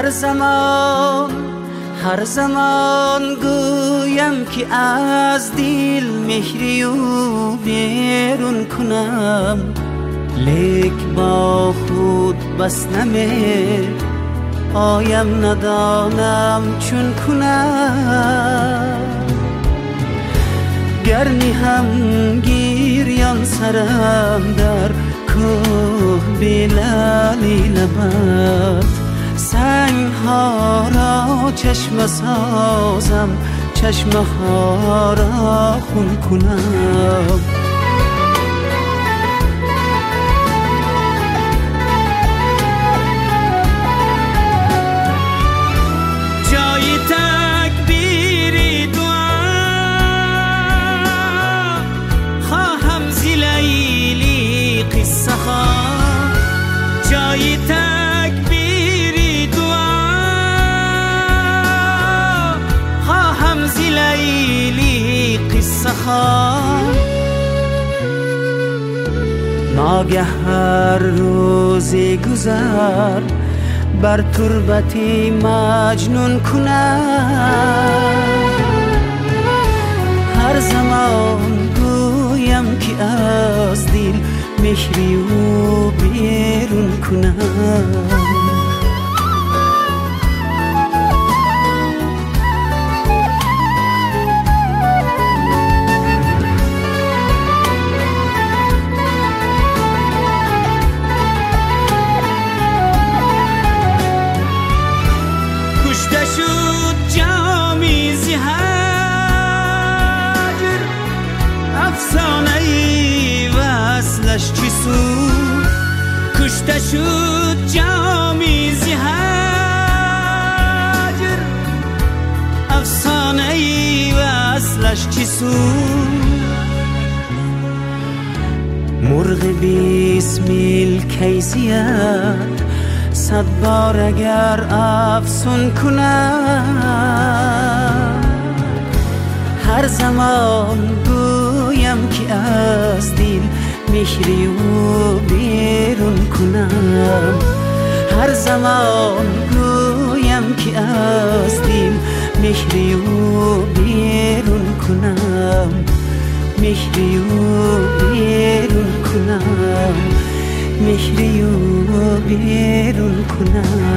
هر زمان گویم که از دل مهری و بیرون کنم، لیک با خود بس نمی آیم، ندانم چون کنم. گرنی هم گیریان سرم در کوه بلالی لبت، سنگ ها را چشم سازم، چشم ها را خون کنم. جای تکبیر دعا خواهم زی لیلی قصه ها، جای تکبیر دعا خواهم زی لیلی قصه ها. ناگه هر روزی گذر بر تربتی مجنون کنم، هر زمان گویم که از دل مهری و بیرون کنم. کشته شد جامی زی هجر، افسانه ای وصلش چی سود. کشته شد جامی زی هجر، افسانه ای وصلش چی سود. مرغ بیسمیل کیزیت، 100 بار اگر افسون کنم، هر زمان گویم که از دل مهری و بیرون کنم، هر زمان گویم که از دل مهری و بیرون کنم، مهری و بیرون کنم، مهری و بیرون کنم.